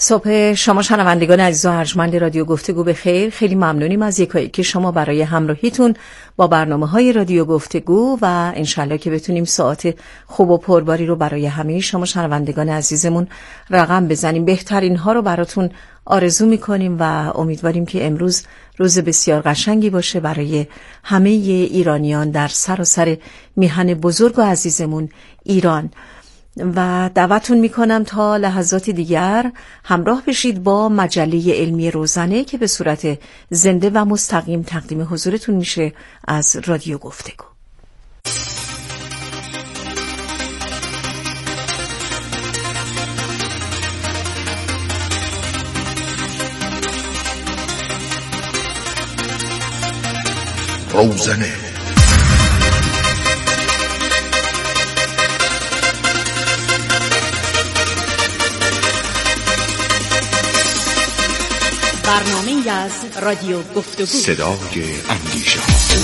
صبح شما شنوندگان عزیز و ارجمند رادیو گفتگو بخیر. خیلی ممنونیم از یکایی که شما برای همراهیتون با برنامه‌های رادیو گفتگو و انشالله که بتونیم ساعت خوب و پرباری رو برای همه شما شنوندگان عزیزمون رقم بزنیم. بهترین ها رو براتون آرزو میکنیم و امیدواریم که امروز روز بسیار قشنگی باشه برای همه ایرانیان در سراسر میهن بزرگ و عزیزمون ایران. و دعوتون میکنم تا لحظاتی دیگر همراه بشید با مجله علمی روزانه که به صورت زنده و مستقیم تقدیم حضورتون میشه از رادیو گفتگو. روزانه برنامه از رادیو گفتگو، صدای اندیشه.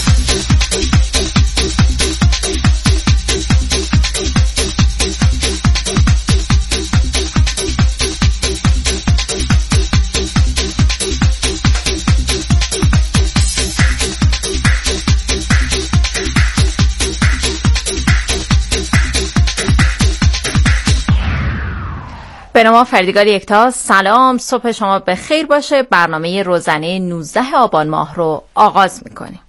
به نام فردگار یکتا. سلام، صبح شما به خیر باشه. برنامه روزانه 19 آبان ماه رو آغاز میکنیم.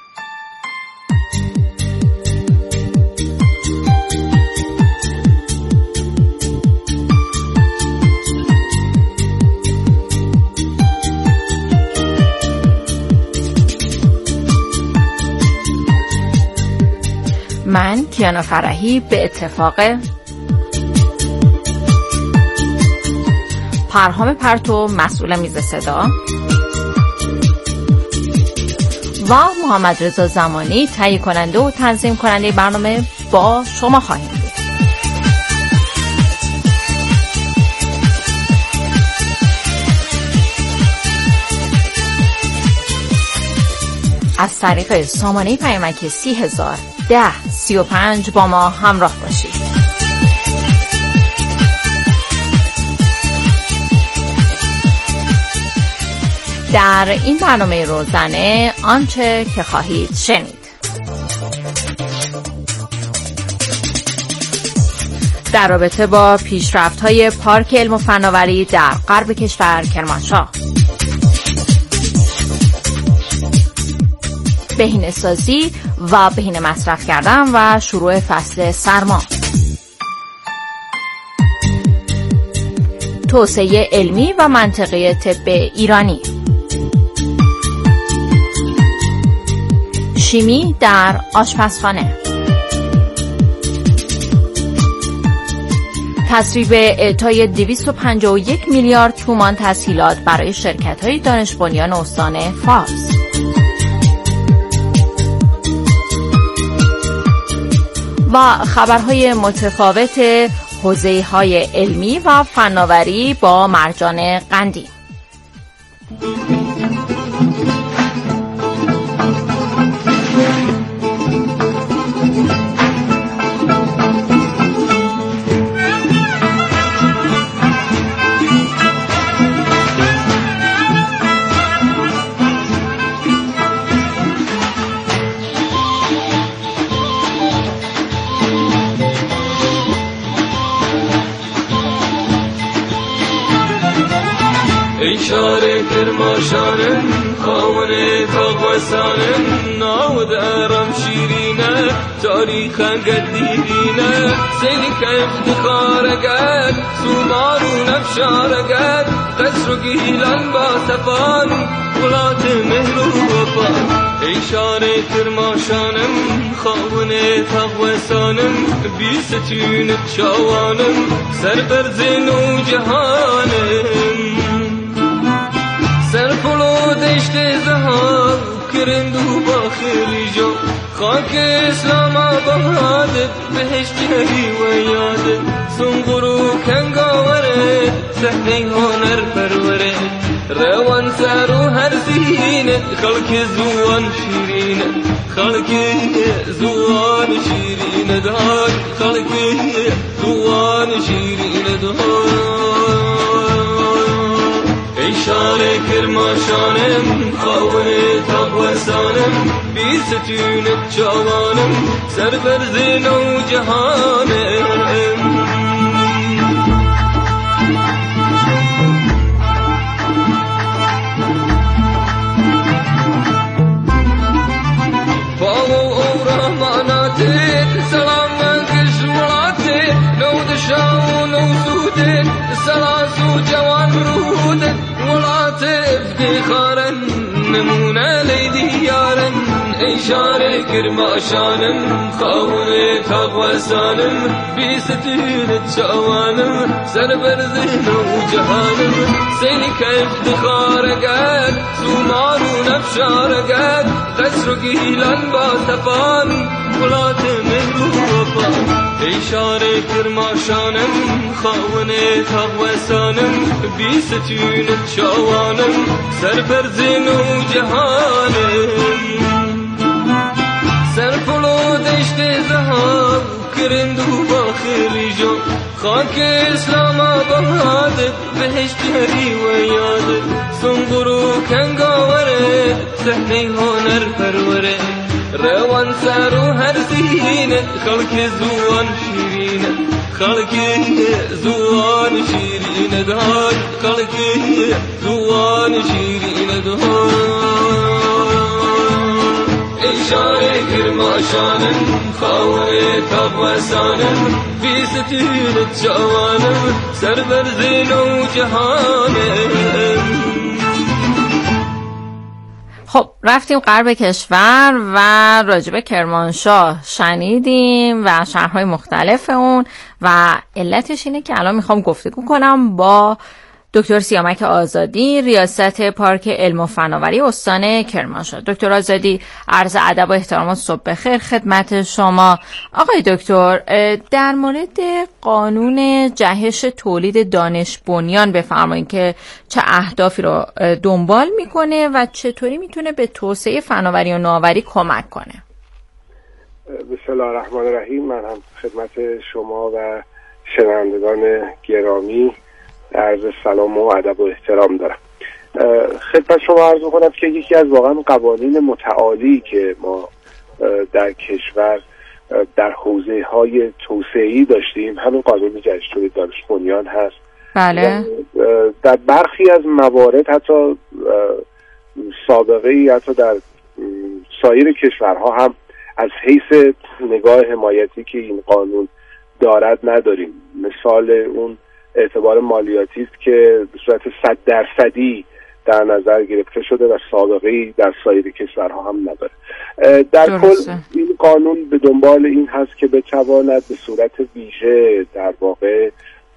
من کیانا فرحی به اتفاق پرهام پرتو مسئول میز صدا و محمد رضا زمانی تهیه کننده و تنظیم کننده برنامه با شما خواهیم بود. از طریق سامانه پیامک 30,010,35 با ما همراه باشید. در این برنامه روزانه آنچه که خواهید شنید: در رابطه با پیشرفت‌های پارک علم و فناوری در غرب کشور کرمانشاه، بهینه‌سازی و بهینه مصرف کردن و شروع فصل سرما، توسعه علمی و منطقه طب ایرانی، شیمی در آشپزخانه، تصویب اعطای 251 میلیارد تومان تسهیلات برای شرکت‌های دانش بنیان استان فارس، و خبرهای متفاوت حوزه‌های علمی و فناوری با مرجان قندی. شاره کرماشانم خاونه تاقوسانم ناود ارم شیرینه تاریخا قدیرینه سیلی که افتخارگد سومارو نفشارگد قصر و گیلان با سفان ولات مهر و وفان. ای شاره کرماشانم خاونه تاقوسانم بی ستون چاوانم سربرزن و جهانم سرپلو دشت زهار کرندو با خیلی جو خاک اسلام آباد بهشتی و یاد سنگرو کنگاوره صحنه هنر پروره روان سارو هر زینه خلق زوان شیرینه خلق زوان شیرینه دار خلق زوان شیرینه دار. شهر کرماشانم خاون تاقوسانم بی ستون جوانم سربرز نو جهانم نمونه لیدی یارن ای شهر کرماشانم خاون تاقوسانم بی ستون جوانم سربرز نو جهانم سیلی که افتخارگد سومار و نفشارگد قصر و گیلان با تفان ولات مهر و وفا ای شهر کرماشانم خاون تاقوسانم بی ستون جوانم سربرز نو جهانم سرپلو دشت زهار کرندو با خیلی جان خاک اسلام آباد بهشت هری و یاد سنگرو کنگاوره صحنه هنر پروره روان سر و هر زینه خلق زوان شیرینه خلق زوان شیرینه داد خلق زوان شیرینه داد ای شهر کرماشانم خاون تاقوسانم بی ستون جوانم سربرز نو جهانم. خب رفتیم غرب کشور و راجب کرمانشاه شنیدیم و شهرهای مختلف اون و علتش اینه که الان میخوام گفتگو کنم با دکتر سیامک آزادی ریاست پارک علم و فناوری استان کرمانشاه. دکتر آزادی عرض ادب و احترام، صبح بخیر خدمت شما. آقای دکتر، در مورد قانون جهش تولید دانش بنیان بفرمایید که چه اهدافی رو دنبال میکنه و چطوری میتونه به توسعه فناوری و نوآوری کمک کنه؟ بسم الله الرحمن الرحیم. من هم خدمت شما و شنوندگان گرامی عرض سلام و ادب و احترام دارم. خدمت شما عرض کنم که یکی از واقعا قوانین متعالی که ما در کشور در حوزه‌های توسعه‌ای داشتیم همین قانون جهش تولید دانش بنیان هست. بله. در برخی از موارد حتی سابقه‌ای حتی در سایر کشورها هم از حیث نگاه حمایتی که این قانون دارد نداریم. مثال اون اعتبار مالیاتی است که به صورت 100% در نظر گرفته شده و سابقه‌ای در سایر کشورها هم نداره. در کل این قانون به دنبال این هست که بتواند به صورت ویژه در واقع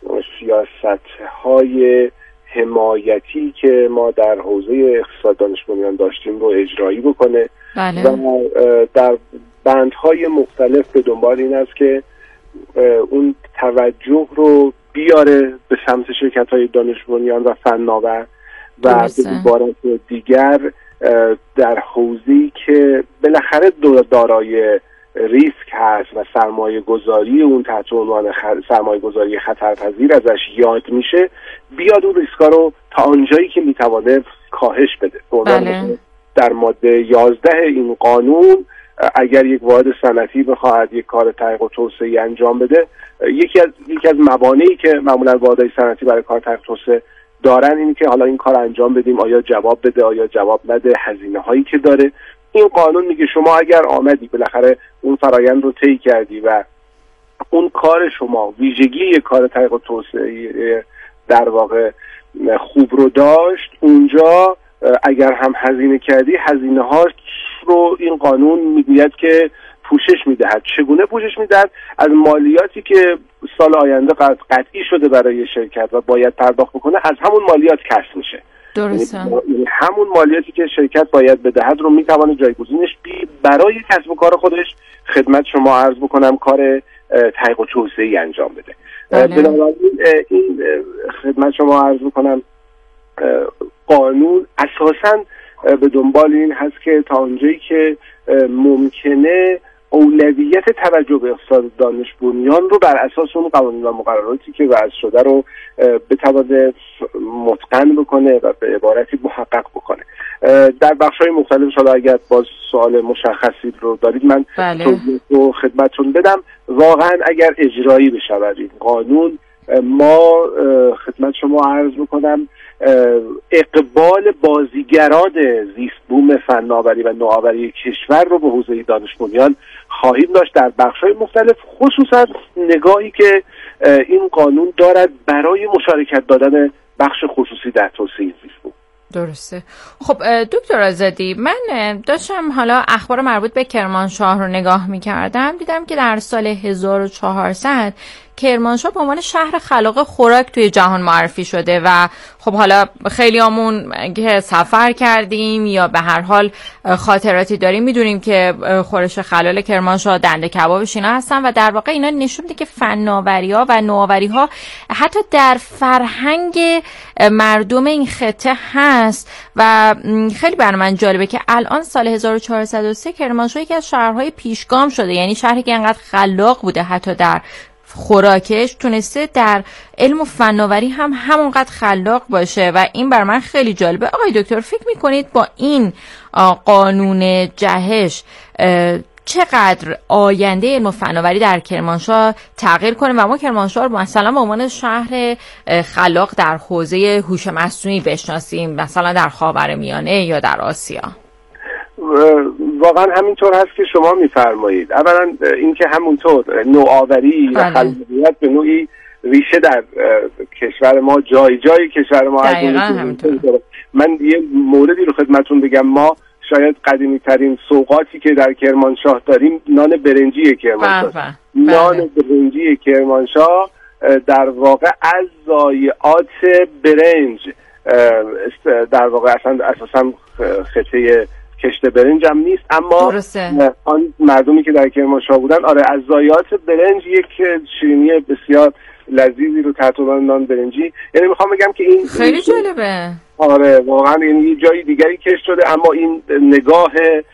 سیاست‌های حمایتی که ما در حوزه اقتصاد دانش بنیان داشتیم رو اجرایی بکنه. بله. و در بندهای مختلف به دنبال این است که اون توجه رو بیاره به سمت شرکت‌های دانش بنیان و فناور و به عبارت دیگر در حوزه‌ای که بالاخره دارای ریسک هست و سرمایه گذاری اون تحت عنوان سرمایه گذاری خطرپذیر ازش یاد میشه، بیاد اون ریسکا رو تا آنجایی که میتوانه کاهش بده. بله. در ماده 11 این قانون اگر یک واحد صنعتی بخواهد یک کار تحقیق و توسعه انجام بده، یکی از موانعی که معمولا واحدهای صنعتی برای کار تحقیق توسعه دارن اینه که حالا این کار انجام بدیم، آیا جواب بده آیا جواب نده، هزینه هایی که داره. این قانون میگه شما اگر آمدی بالاخره اون فرایند رو طی کردی و اون کار شما ویژگی یک کار تحقیق و توسعه در واقع خوب رو داشت، اونجا اگر هم هزینه کردی هزینه هاش رو این قانون میگوید که پوشش میدهد. چگونه پوشش میدهد؟ از مالیاتی که سال آینده قطعی شده برای شرکت و باید پرداخت بکنه از همون مالیات کسب میشه. درسته. یعنی همون مالیاتی که شرکت باید بدهد رو میتونه جایگزینش برای کسب و کار خودش خدمت شما عرض بکنم کار تحقیق و توسعه‌ای انجام بده. بنابراین این خدمت شما عرض بکنم قانون اساساً به دنبال این هست که تا اونجایی که ممکنه اولویت توجه به اقتصاد دانش بنیان رو بر اساس اون قوانین و مقرراتی که وضع شده رو بتونه متقن بکنه و به عبارتی محقق بکنه. در بخش‌های مختلف حالا اگر باز سوال مشخصی رو دارید من تو خدمتتون بدم. واقعا اگر اجرایی بشود این قانون، ما خدمت شما عرض بکنم اقبال بازیگران زیست بوم فناوری و نوآوری کشور رو به حوزه دانش بنیان خواهیم داشت در بخش‌های مختلف، خصوصا نگاهی که این قانون دارد برای مشارکت دادن بخش خصوصی در توسعه زیست بوم. درسته. خب دکتر آزادی، من داشتم حالا اخبار مربوط به کرمانشاه رو نگاه می‌کردم، دیدم که در سال 1400 کرمانشاه به عنوان شهر خلاق خوراک توی جهان معرفی شده و خب حالا خیلیامون که سفر کردیم یا به هر حال خاطراتی داریم میدونیم که خورش خلال کرمانشاه، دنده کبابش اینا هستن و در واقع اینا نشون میده که فناوری‌ها و نوآوری‌ها حتی در فرهنگ مردم این خطه هست و خیلی برای من جالبه که الان سال 1403 کرمانشاه یکی از شهرهای پیشگام شده، یعنی شهری که انقدر خلاق بوده حتی در خوراکش تونسته در علم و فناوری هم همونقدر خلاق باشه و این بر من خیلی جالبه. آقای دکتر، فکر میکنید با این قانون جهش چقدر آینده علم و فناوری در کرمانشاه تغییر کنه و ما کرمانشاه رو مثلا به عنوان شهر خلاق در حوزه هوش مصنوعی بشناسیم، مثلا در خاورمیانه یا در آسیا؟ واقعا همینطور هست که شما میفرمایید. اولا اینکه همونطور نوآوری و خلاقیت به نوعی ریشه در کشور ما جای کشور ما هست. من یه موردی رو خدمتون بگم، ما شاید قدیمی ترین سوغاتی که در کرمانشاه داریم نان برنجی کرمانشاه. نان برنجی کرمانشاه در واقع از ضایعات برنج، در واقع اساسا خطه کشت برنج هم نیست، اما آن مردمی که در کرمانشاه بودن از ضایعات برنج یک شیرینی بسیار لذیذی رو تحت عنوان نان برنجی، یعنی میخوام بگم که این خیلی جالبه. واقعا یعنی جای دیگری کشت شده، اما این نگاه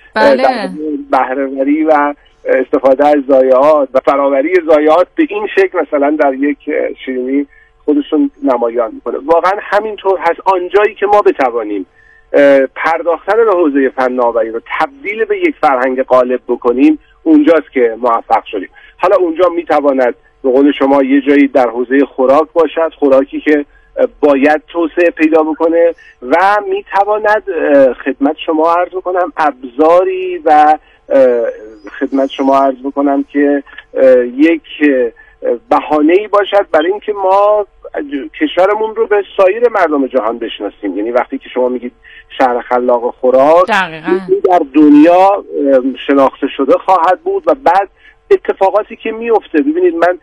بهره‌وری و استفاده از ضایعات و فراوری ضایعات به این شکل مثلا در یک شیرینی خودشون نمایان میکنه. واقعا همینطور هست. آنجایی که ما بتوانیم پرداختن به حوزه فناوری رو تبدیل به یک فرهنگ غالب بکنیم، اونجاست که موفق شدیم. حالا اونجا میتواند به قول شما یه جایی در حوزه خوراک باشد، خوراکی که باید توسعه پیدا بکنه و میتواند خدمت شما عرض بکنم ابزاری و خدمت شما عرض بکنم که یک بهانه‌ای باشد برای اینکه ما کشورمون رو به سایر مردم جهان بشناسیم. یعنی وقتی که شما میگید شهر خلاق خوراک، در دنیا شناخته شده خواهد بود و بعد اتفاقاتی که میفته، ببینید من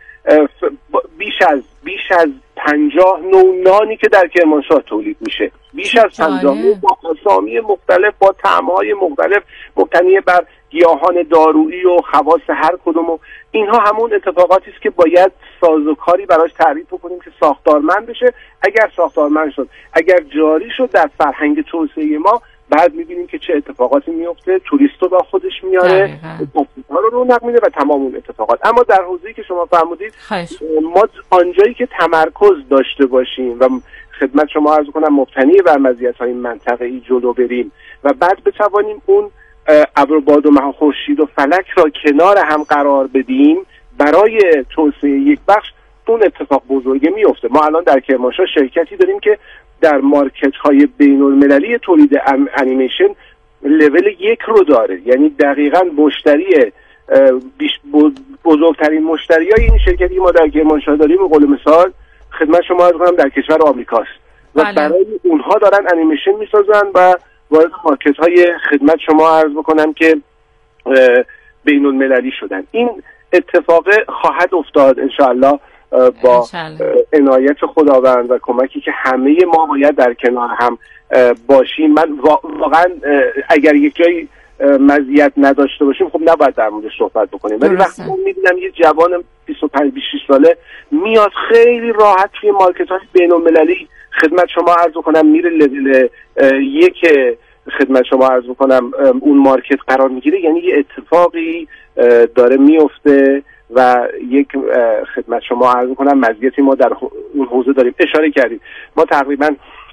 بیش از 50 نوع نانی که در کرمانشاه تولید میشه، بیش از 50 با اسامی مختلف، با طعم‌های مختلف، مبتنی بر گیاهان دارویی و خواص هر کدوم، و اینها همون اتفاقاتی است که باید سازوکاری براش تعریف بکنیم که ساختارمند بشه. اگر ساختارمند شد، اگر جاری شد در فرهنگ توسعه ما، بعد میبینیم که چه اتفاقاتی میفته، توریست رو با خودش میاره، ها رو رونق میده و تمام اون اتفاقات. اما در حوزه‌ای که شما فرمودید، ما آنجایی که تمرکز داشته باشیم و خدمت شما عرض کنم مبتنی بر مزیت‌های منطقه‌ای جلو بریم و بعد بتوانیم اون ابر و باد و خورشید و فلک را کنار هم قرار بدیم برای توسعه یک بخش، اون اتفاق بزرگی میفته. ما الان در کرمانشاه شرکتی داریم که در مارکت های بین المللی تولید انیمیشن لول 1 رو داره، یعنی دقیقاً مشتری بزرگترین مشتریای این شرکتی ما در کرمانشاه داریم به قول مثال خدمت شما عرض کنم در کشور آمریکاست و برای اونها دارن انیمیشن میسازن و وارد مارکت های خدمت شما عرض بکنم که بین المللی شدن. این اتفاق خواهد افتاد انشاءالله با عنایت خداوند و کمکی که همه ما باید در کنار هم باشیم. من واقعا اگر یک جایی مزیت نداشته باشیم خب نباید در موردش صحبت بکنیم، ولی وقتی من میبینم یه جوان 25-26 ساله میاد خیلی راحت توی مارکت های بین المللی خدمت شما عرض بکنم میره لول 1 خدمت شما عرض بکنم اون مارکت قرار میگیره، یعنی یه اتفاقی داره میفته و یک خدمت شما عرض کنم مزیتی ما در اون حوزه داریم. اشاره کردید ما تقریبا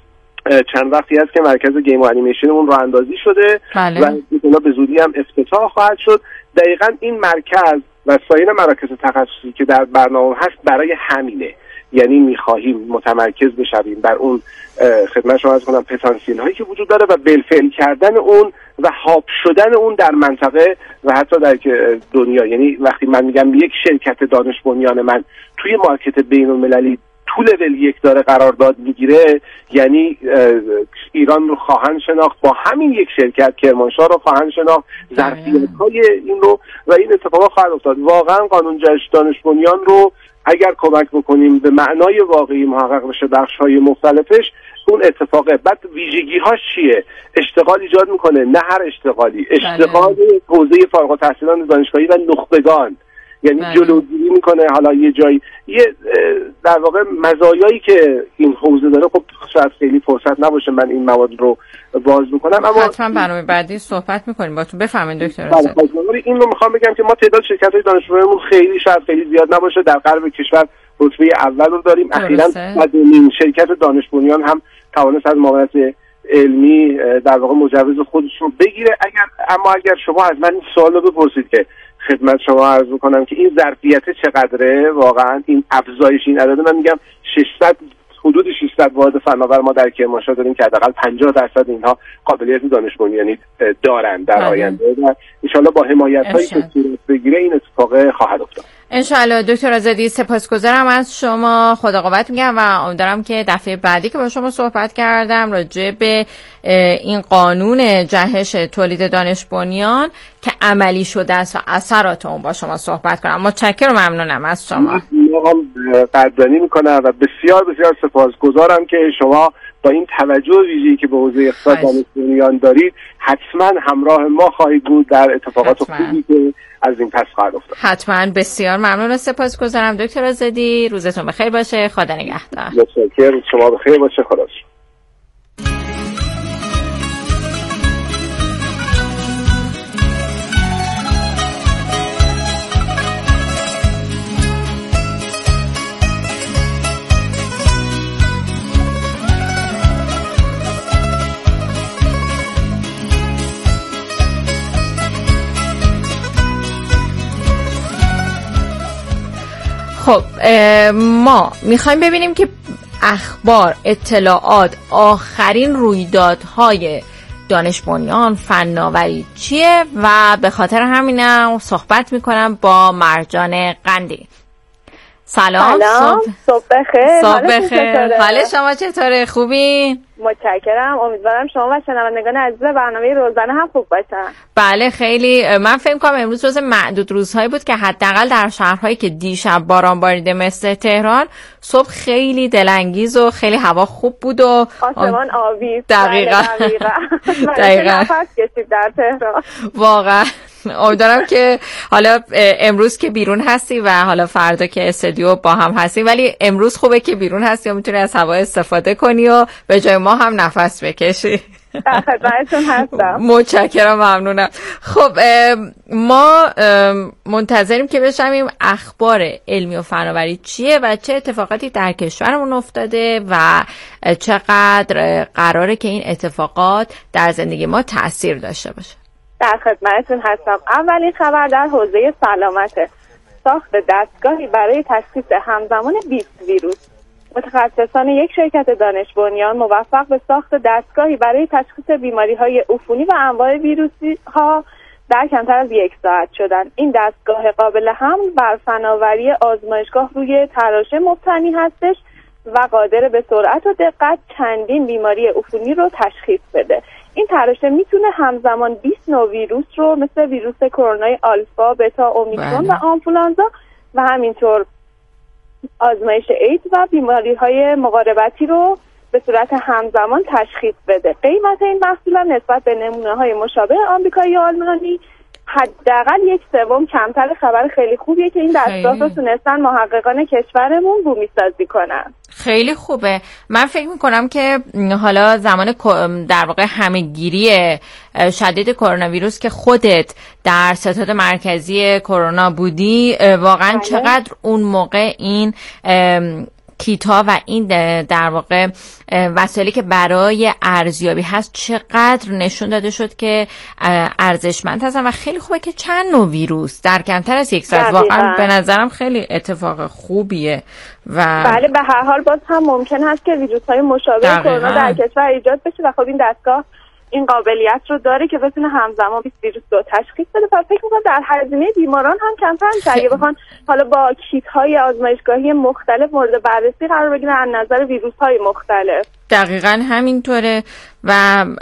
چند وقتی هست که مرکز گیم و انیمیشن اون راه اندازی شده بله. و به زودی هم افتتاح خواهد شد. دقیقاً این مرکز و سایر مراکز تخصصی که در برنامه هست برای همینه، یعنی می‌خواهیم متمرکز بشویم بر اون خدمت شما عرض کنم پتانسیل هایی که وجود داره و بالفعل کردن اون و هاب شدن اون در منطقه و حتی در دنیا. یعنی وقتی من میگم یک شرکت دانش بنیان من توی مارکت بین‌المللی تو لول 1 داره قرارداد میگیره، یعنی ایران رو خواهند شناخت، با همین یک شرکت کرمانشاه رو خواهند شناخت، ظرفیت‌های این رو و این اتفاقا خواهد افتاد. واقعا قانون جهش دانش بنیان رو اگر کمک بکنیم به معنای واقعی محقق بشه بخش‌های مختلفش، اون اتفاقه. بعد ویژگی‌هاش چیه؟ اشتغال ایجاد میکنه، نه هر اشتغالی، اشتغال حوزه فارغ التحصیلان دانشگاهی و نخبگان، یعنی جلوگیری میکنه. حالا یه جایی در واقع مزایایی که این حوزه داره، خب شاید خیلی فرصت نباشه من این مواد رو باز بکنم، اما حتما برنامه بعدی صحبت میکنیم باتون. بفرمایید دکتر. این رو میخوام بگم که ما تعداد شرکت‌های دانشجویمون خیلی شاید خیلی زیاد نباشه، در غرب کشور رتبه اول رو داریم. اخیراً این شرکت دانش بنیان هم توانست از معاونت علمی در واقع مجوز خودش رو بگیره. اگر شما از من این سوال رو بپرسید که خدمت شما عرض بکنم که این ظرفیت چقدره، واقعا این افزایش این عدد، من میگم 600 حدود 600 واحد فناور ما در کرمانشاه داریم که حداقل 50% اینها قابلیت دانش بنیانی دارن در آینده و ان شاءالله با حمایت‌هایی که صورت بگیره این اتفاق خواهد افتاد. انشالله. دکتر آزادی سپاسگزارم از شما، خدا قوت میگم و امیدوارم که دفعه بعدی که با شما صحبت کردم راجع به این قانون جهش تولید دانش بنیان که عملی شده است و اثرات اون با شما صحبت کنم. متشکرم و ممنونم از شما. من قدردانی میکنم و بسیار بسیار سپاسگزارم که شما با این توجه ویژه‌ای که به حوزه اقتصاد دانش بنیان دارید حتما همراه ما خواهید بود در اتفاقات خوبی که از این پس خواهد افتاد. حتما. بسیار ممنون و سپاسگزارم دکتر آزادی. روزتون بخیر باشه. خدا نگهدار. متشکرم. شما بخیر باشه. خدا شکر. خب ما میخوایم ببینیم که اخبار، اطلاعات، آخرین رویدادهای دانش بنیان، فناوری چیه و به خاطر همینم صحبت میکنم با مرجان قندی. سلام. صبح بخیر. صبح بخیر. حال شما چطوره؟ خوبی؟ متشکرم. امیدوارم شما و شنوندگان عزیز برنامه روزانه هم خوب باشن. بله خیلی. من فکر کنم امروز روز معدود روزهایی بود که حداقل در شهرهایی که دیشب باران باریده مثل تهران، صبح خیلی دلانگیز و خیلی هوا خوب بود و آسمان آبی. دقیقاً. نفس کشید در تهران. واقعا. امیدوارم که حالا امروز که بیرون هستی و حالا فردا که استودیو با هم هستی، ولی امروز خوبه که بیرون هستی و میتونی از هوا استفاده کنی و به جای ما هم نفس بکشی. در خدمتتون هستم. متشکرم. ممنونم. خب ما منتظریم که بشنویم اخبار علمی و فناوری چیه و چه اتفاقاتی در کشورمون افتاده و چقدر قراره که این اتفاقات در زندگی ما تأثیر داشته باشه. در خدمتتون هستم. اولین خبر در حوزه سلامته. ساخت دستگاهی برای تشخیص همزمان 20 ویروس. متخصصان یک شرکت دانش بنیان موفق به ساخت دستگاهی برای تشخیص بیماری‌های عفونی و انواع ویروسی‌ها در کمتر از 1 ساعت شدند. این دستگاه قابل حمل بر فناوری آزمایشگاه روی تراشه مبتنی هستش و قادر به سرعت و دقت چندین بیماری عفونی رو تشخیص بده. این تراشه میتونه همزمان 20 نوع ویروس رو مثل ویروس کرونا آلفا، بتا، اومیکرون و آنفولانزا و همینطور آزمایش ایدز و بیماری‌های مقاربتی رو به صورت همزمان تشخیص بده. قیمت این محصول نسبت به نمونه‌های مشابه آمریکایی و آلمانی حداقل 1/3 کمتر خبر خیلی خوبیه که این دستگاه رو تونستن محققان کشورمون بومی‌سازی کنن. خیلی خوبه. من فکر میکنم که حالا زمان در واقع همه‌گیری شدید کرونا ویروس که خودت در ستاد مرکزی کرونا بودی، واقعا چقدر اون موقع این کیتا و این در واقع وسایلی که برای ارزیابی هست چقدر نشون داده شد که ارزشمند هستن و خیلی خوبه که چند نوع ویروس در کمتر از یک ساعت، واقعا به نظرم خیلی اتفاق خوبیه. و بله به هر حال باز هم ممکن هست که ویروس‌های مشابه کرونا در کشور ایجاد بشه و خب این دستگاه این قابلیت رو داره که بتونه همزمان 20 ویروس رو تشخیص بده و فکر می‌کنم در هزینه بیماران هم کمتر میشه اگه بخوان حالا با کیت‌های آزمایشگاهی مختلف مورد بررسی قرار بگیرن از نظر ویروس‌های مختلف. دقیقاً همینطوره و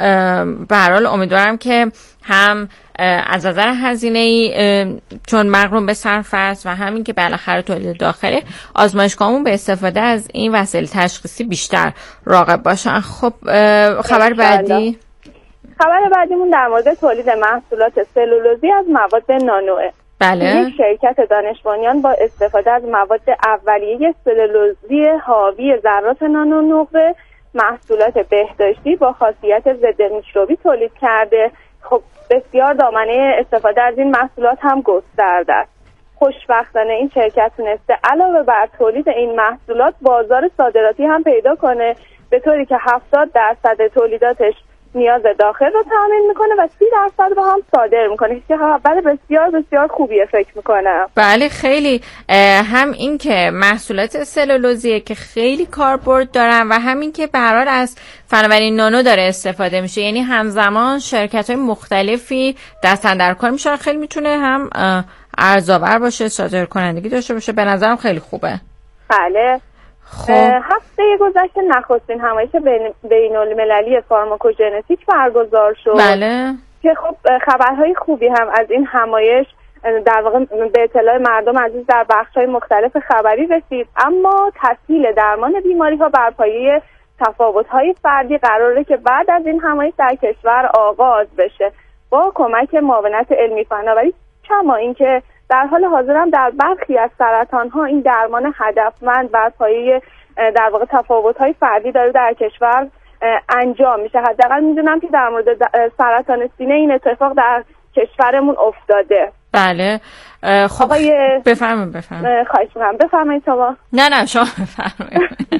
به هر حال امیدوارم که هم از نظر هزینه‌ای چون مغروم به صرف است و همین که بالاخره تولید داخلی آزمایشگاهمون به استفاده از این وسایل تشخیصی بیشتر راغب باشن. خب خبر بعدی؟ خبر بعدیمون در مورد تولید محصولات سلولوزی از مواد نانوئه. بله. یک شرکت دانش بنیان با استفاده از مواد اولیه سلولوزی حاوی ذرات نانو نقره محصولات بهداشتی با خاصیت ضد میکروبی تولید کرده. خب بسیار دامنه استفاده از این محصولات هم گسترده است. خوشبختانه این شرکت تونسته علاوه بر تولید این محصولات بازار صادراتی هم پیدا کنه، به طوری که 70% تولیداتش نیاز داخل رو تامین میکنه و 30% رو هم صادر میکنه که خبر بسیار بسیار خوبیه فکر میکنم. بله خیلی، هم این که محصولات سلولوزیه که خیلی کاربرد دارن و همین که به هر حال از فناوری نانو داره استفاده میشه، یعنی همزمان شرکت‌های مختلفی دستن در کار میشن، خیلی میتونه هم ارزآور باشه، صادر کنندگی داشته باشه. به نظرم خیلی خوبه. بله. خب هفته گذشته نخستین همایش بین‌المللی فارماکوژنتیک برگزار شد. بله. که خب خبرهای خوبی هم از این همایش در واقع به اطلاع مردم عزیز در بخش‌های مختلف خبری رسید، اما تسهیل درمان بیماری‌ها بر پایه تفاوت‌های فردی قراره که بعد از این همایش در کشور آغاز بشه با کمک معاونت علمی فناوری، کما اینکه در حال حاضر هم در برخی از سرطان‌ها این درمان هدفمند بر پایه در واقع تفاوت‌های فردی داره در کشور انجام میشه. حداقل میدونم که در مورد سرطان سینه این اتفاق در کشورمون افتاده. بله. خب بفرمایید. خواهش می‌کنم. بفرمایید شما. نه شما بفرمایید.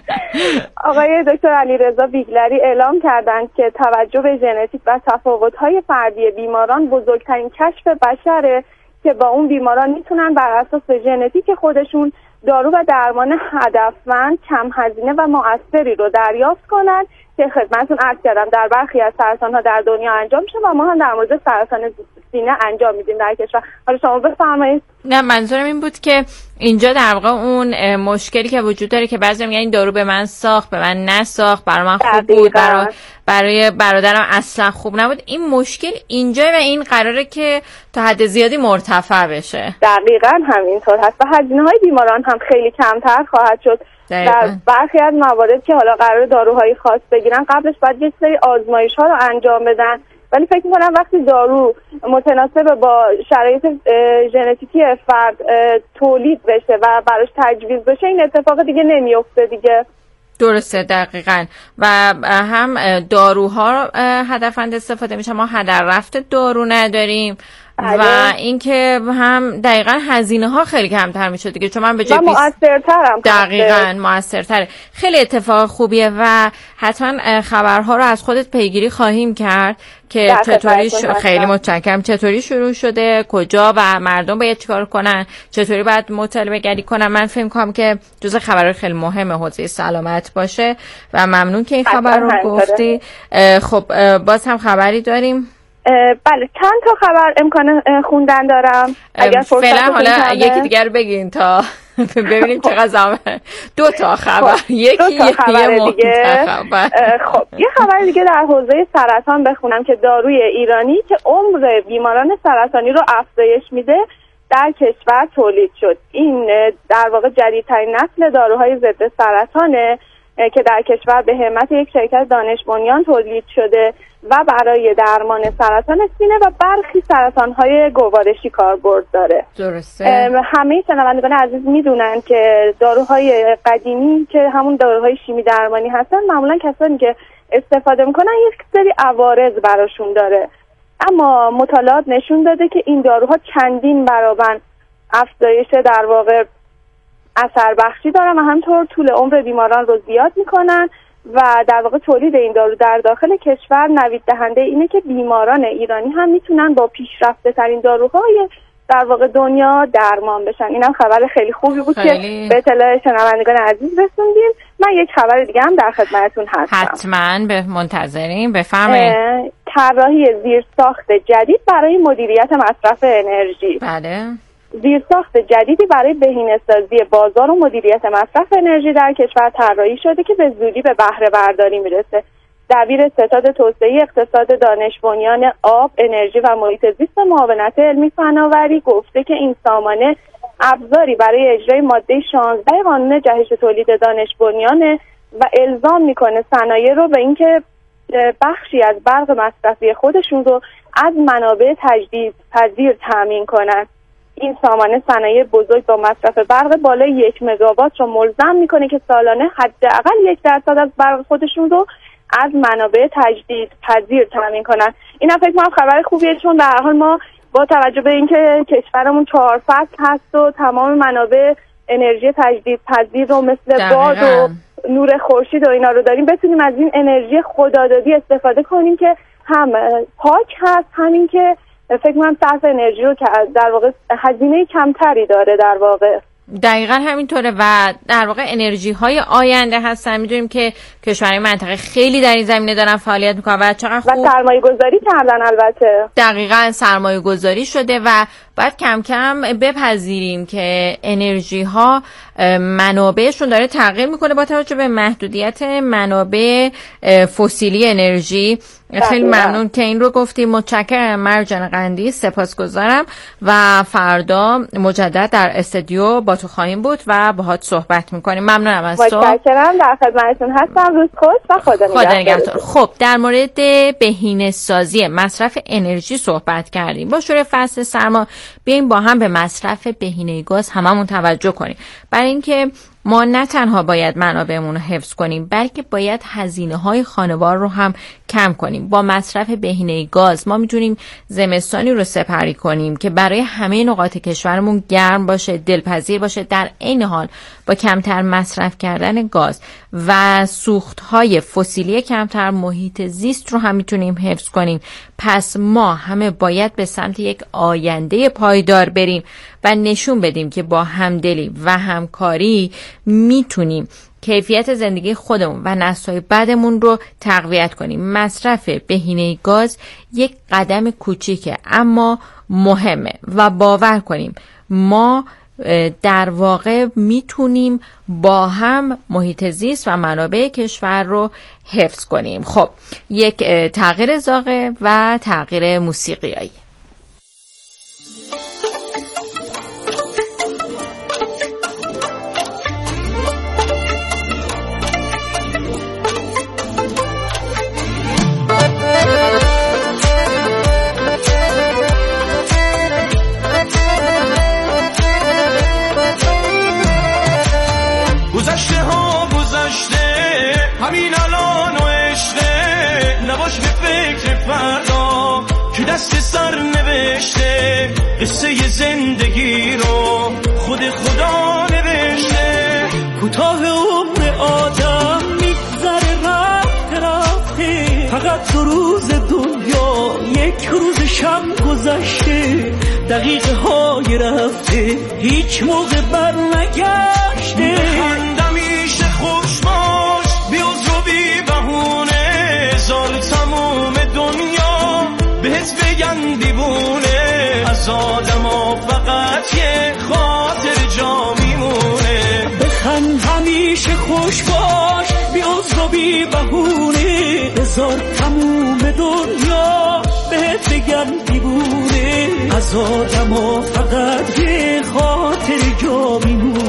آقای دکتر علیرضا بیگلری اعلام کردند که توجه به ژنتیک و تفاوت‌های فردی بیماران بزرگترین کشف بشره که با اون بیماران میتونن بر اساس ژنتیک خودشون دارو و درمان هدفمند، کم هزینه و مؤثری رو دریافت کنن که خدمتتون عرض کردم در برخی از سرطان‌ها در دنیا انجام میشه و ما هم در مورد سرطان سینه انجام میدیم در کشور. حالا شما بفرمایید. نه منظورم این بود که اینجا در واقع اون مشکلی که وجود داره که بعضی میگن این دارو به من ساخت، به من نساخت، برای من خوب بود، برای برادرم اصلا خوب نبود، این مشکل اینجا و این قراره که تا حد زیادی مرتفع بشه. دقیقاً همینطور هست و هزینه‌های بیماران هم خیلی کمتر خواهد شد. در برخی از موارد که حالا قرار داروهای خاص بگیرن قبلش باید یک سری آزمایش‌ها رو انجام بدن، ولی فکر می‌کنم وقتی دارو متناسب با شرایط ژنتیکی فرد تولید بشه و براش تجویز بشه این اتفاق دیگه نمی‌افته دیگه. درسته دقیقاً. و هم داروها هدفمند استفاده میشه، ما هدر رفت دارو نداریم و اینکه هم دقیقاً هزینه ها خیلی کمتر میشه دیگه، چون من به جای موثرترم. دقیقاً موثرتره. خیلی اتفاق خوبیه و حتما خبرها رو از خودت پیگیری خواهیم کرد که چطوری خیلی متشکرم. چطوری شروع شده، کجا و مردم باید چیکار کنن، چطوری باید مطالبه گری کنن. من فکر می‌کنم که جزء خبرهای خیلی مهم حوزه سلامت باشه و ممنون که این خبر رو گفتی. خب باز هم خبری داریم؟ بله چند تا خبر امکان خوندن دارم. اگر فعلا حالا یکی دیگر بگین تا ببینیم چقدر زمان. 2 تا خبر. یکی خبر دیگه. خب یه خبر دیگه در حوزه سرطان بخونم که داروی ایرانی که عمر بیماران سرطانی رو افزایش میده در کشور تولید شد. این در واقع جدیدترین نسل داروهای ضد سرطانه که در کشور به همت یک شرکت دانش بنیان تولید شده و برای درمان سرطان سینه و برخی سرطان‌های گوارشی کاربرد داره. درسته. همه شنوندگان عزیز میدونن که داروهای قدیمی که همون داروهای شیمی درمانی هستن معمولا کسانی که استفاده میکنن یک سری عوارض براشون داره، اما مطالعات نشون داده که این داروها چندین برابر افزایش در واقع اثر بخشی دارن و همینطور طول عمر بیماران رو زیاد میکنن و در واقع تولید این دارو در داخل کشور نوید دهنده اینه که بیماران ایرانی هم میتونن با پیشرفته ترین داروهای در واقع دنیا درمان بشن. اینم خبر خیلی خوبی بود که به اطلاع شنوندگان عزیز رسوندیم. من یک خبر دیگه هم در خدمتتون هستم. حتما به منتظریم. بفرمایید. طراحی زیرساخت جدید برای مدیریت مصرف انرژی. بله. زیرساخت جدیدی برای بهینه‌سازی بازار و مدیریت مصرف انرژی در کشور طراحی شده که به زودی به بهره برداری میرسه. دبیر ستاد توسعه اقتصاد دانش بنیان آب، انرژی و محیط زیست معاونت علمی فناوری گفته که این سامانه ابزاری برای اجرای ماده 16 قانون جهش تولید دانش بنیانه و الزام میکنه صنایع رو به اینکه بخشی از برق مصرفی خودشون رو از منابع تجدیدپذیر تامین کنن. این سامانه صنایع بزرگ با مصرف برق بالای 1 مگاوات رو ملزم میکنه که سالانه حداقل 1% از برق خودشون رو از منابع تجدیدپذیر تامین کنن. اینا فکر کنم خبر خوبیه، چون در حال ما با توجه به اینکه کشورمون 4 فصل هست و تمام منابع انرژی تجدیدپذیر رو مثل باد و نور خورشید و اینا رو داریم، بتونیم از این انرژی خدادادی استفاده کنیم که هم پاک هست، همین که فکر کنم صرف انرژی رو که در واقع هزینه کمتری داره. در واقع دقیقا همینطوره و در واقع انرژی های آینده هستن. میدونیم که کشورهای منطقه خیلی در این زمینه دارن فعالیت میکنن و چقدر خوب و سرمایه گذاری کردن. البته دقیقا سرمایه گذاری شده و باید کم کم بپذیریم که انرژی ها منابعشون داره تغییر میکنه با توجه به محدودیت منابع فسیلی انرژی. خیلی ممنون که این رو گفتیم. متشکرم مرجان قندی، سپاسگزارم و فردا مجدد در استودیو با تو خواهیم بود و باهات صحبت میکنیم. ممنونم از تو. متشکرم، در خدمتتون هستم. روز خوش و خدا نگهدار. خب در مورد بهینه‌سازی مصرف انرژی صحبت کردیم. با شروع فصل سرما بیایم با هم به مصرف بهینه گاز هممون توجه کنیم، برای اینکه ما نه تنها باید منابعمون رو حفظ کنیم بلکه باید هزینه‌های خانوار رو هم کم کنیم. با مصرف بهینه گاز ما میتونیم زمستانی رو سپری کنیم که برای همه نقاط کشورمون گرم باشه، دلپذیر باشه، در عین حال با کمتر مصرف کردن گاز و سوخت‌های فسیلی کمتر محیط زیست رو هم میتونیم حفظ کنیم. پس ما همه باید به سمت یک آینده پایدار بریم و نشون بدیم که با همدلی و همکاری میتونیم کیفیت زندگی خودمون و نسل‌های بعدمون رو تقویت کنیم. مصرف بهینه گاز یک قدم کوچیکه اما مهمه و باور کنیم ما در واقع میتونیم با هم محیط زیست و منابع کشور رو حفظ کنیم. خب یک تغییر اضافه و تغییر موسیقیایی. همین الان و عشقه نباش به فکر فردا که دست سر نوشته قصه زندگی رو خود خدا نوشته. کوتاه عمر آدم میگذره رفته فقط 2 روز دنیا، 1 روز شب گذشته، دقیقه های رفته هیچ موقع بر نگشته. خندمیشه خوش باش بیوز رو بی بهونه، زار تموم دنیا بهت بگن دیوونه، از آدم ها فقط یه خاطر جا میمونه. بخند همیشه خوش باش بیوز رو بی بهونه، زار تموم دنیا بهت بگن دیوونه، از آدم ها فقط یه خاطر جا میمونه.